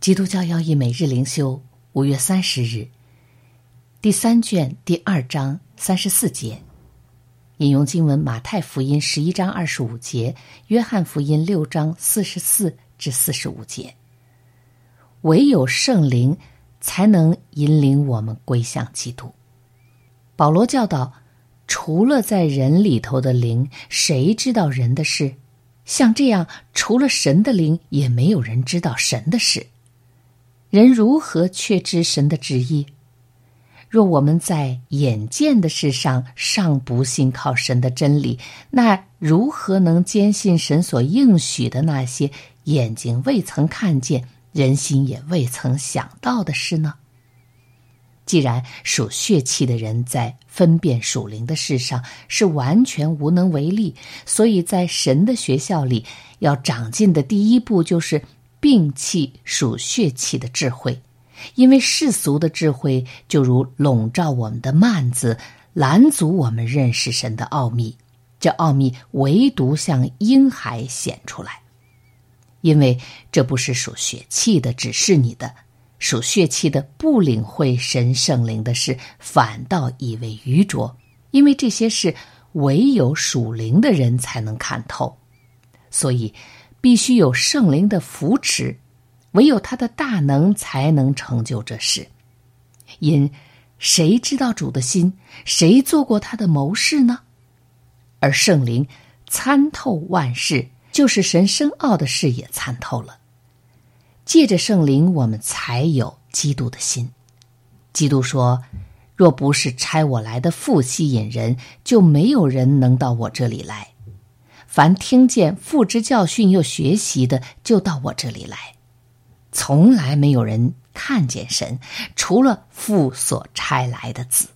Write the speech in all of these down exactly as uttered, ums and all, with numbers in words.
基督教要义每日灵修，五月三十日，第三卷第二章三十四节，引用经文马太福音十一章二十五节，约翰福音六章四十四至四十五节。唯有圣灵才能引领我们归向基督。保罗教导，除了在人里头的灵，谁知道人的事？像这样，除了神的灵，也没有人知道神的事。人如何确知神的旨意？若我们在眼见的事上尚不信靠神的真理，那如何能坚信神所应许的那些眼睛未曾看见，人心也未曾想到的事呢？既然属血气的人在分辨属灵的事上是完全无能为力，所以在神的学校里，要长进的第一步就是摒弃属血气的智慧，因为世俗的智慧就如笼罩我们的幔子，拦阻我们认识神的奥秘。这奥秘唯独向婴孩显出来，因为这不是属血气的指示你的，属血气的不领会神圣灵的事，反倒以为愚拙，因为这些事唯有属灵的人才能看透，所以必须有圣灵的扶持，唯有他的大能才能成就这事。因谁知道主的心？谁做过他的谋士呢？而圣灵参透万事，就是神深奥的事也参透了。借着圣灵，我们才有基督的心。基督说，若不是差我来的父吸引人，就没有人能到我这里来。凡听见父之教训又学习的，就到我这里来。从来没有人看见神，除了父所差来的子。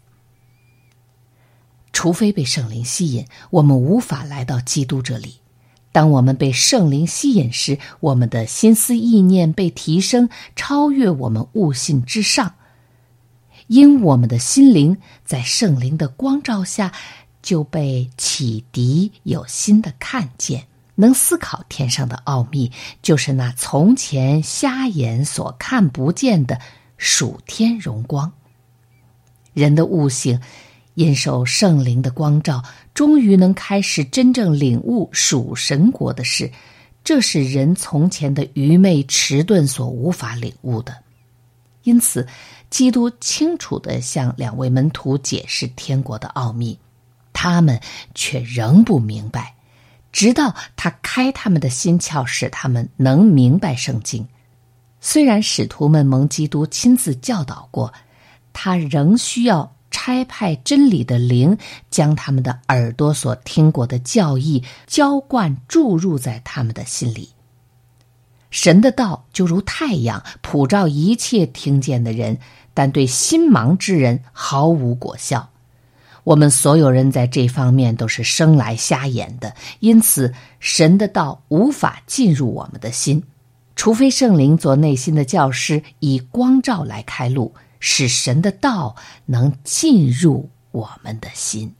除非被圣灵吸引，我们无法来到基督这里。当我们被圣灵吸引时，我们的心思意念被提升，超越我们悟性之上。因我们的心灵在圣灵的光照下，就被启迪，有新的看见，能思考天上的奥秘，就是那从前瞎眼所看不见的属天荣光。人的悟性因受圣灵的光照，终于能开始真正领悟属神国的事，这是人从前的愚昧迟钝所无法领悟的。因此，基督清楚地向两位门徒解释天国的奥秘，他们却仍不明白，直到他开他们的心窍，使他们能明白圣经。虽然使徒们蒙基督亲自教导过，他仍需要差派真理的灵，将他们的耳朵所听过的教义浇灌注入在他们的心里。神的道就如太阳，普照一切听见的人，但对心盲之人毫无果效。我们所有人在这方面都是生来瞎眼的，因此神的道无法进入我们的心，除非圣灵做内心的教师，以光照来开路，使神的道能进入我们的心。